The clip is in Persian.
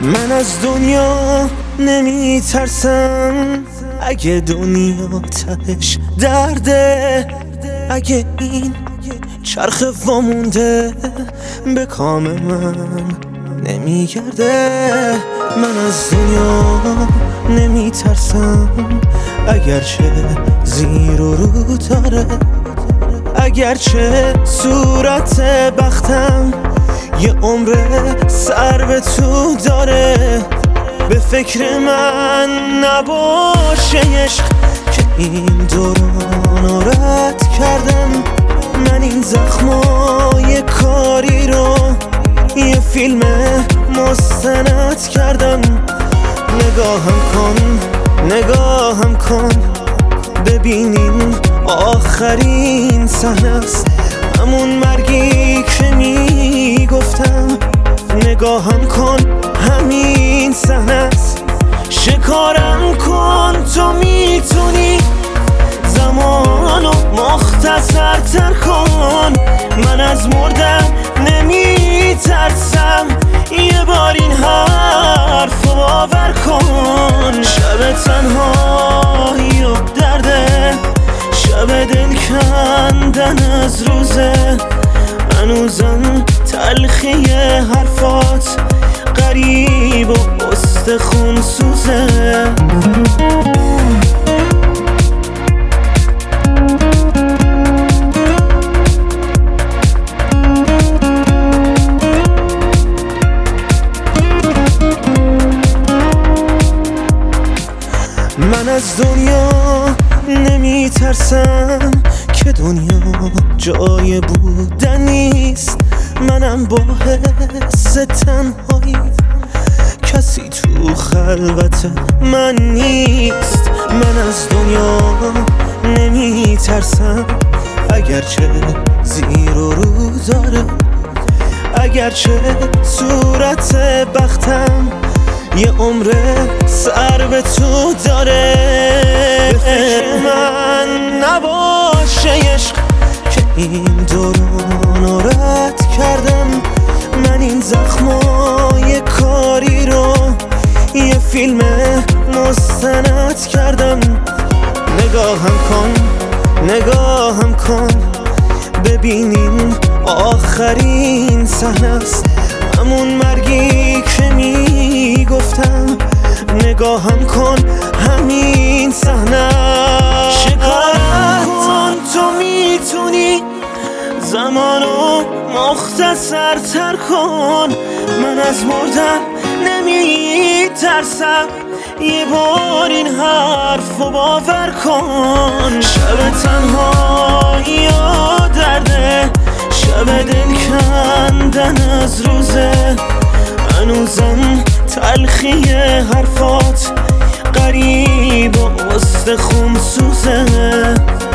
من از دنیا نمی ترسم، اگه دنیا تهش درده، اگه این چرخ وامونده به کام من نمیگرده. من از دنیا نمی ترسم، اگرچه زیر و رو داره، اگرچه صورت بختم یه عمر سر به تو داره. به فکر من نباشه عشق که این دوران رد کردم. من این زخمای کاری رو یه فیلم مستند کردم. نگاهم کن ببینین آخرین صحنه است، همون مرگی که میگفتم. نگاهم کن همین صحنه است، شکارم کن تو میتونی، زمانو مختصر تر کن. من از مردن نمیترسم، یه بار این حرف رو باور کن. شب تنهایی و درده، شب دل کندن از روزه، هنوزم تلخی حرفات غریب و استخون سوزه. من از دنیا نمی ترسم که دنیا جای بودن نیست. منم با حس تنهایی، کسی تو خلوت من نیست. من از دنیا نمی ترسم، اگرچه زیر و رو داره، اگرچه صورت بختم یه عمر سر به تو داره. به فکر من نباشه عشق که این دوران رد کردم. من این زخمای کاری رو یه فیلم مستند کردم. نگاهم کن ببینین آخرین صحنه است، همون مرگی که میگفتم. نگاهم کن همین صحنه، شکارم کن تو میتونی، زمانو مختصر تر کن. من از مردن نمیترسم، یه بار این حرف رو باور کن. شب تنهایی و درده، شب دل کندن از روزه، هنوزم تلخی حرفات غریب و استخون سوزه.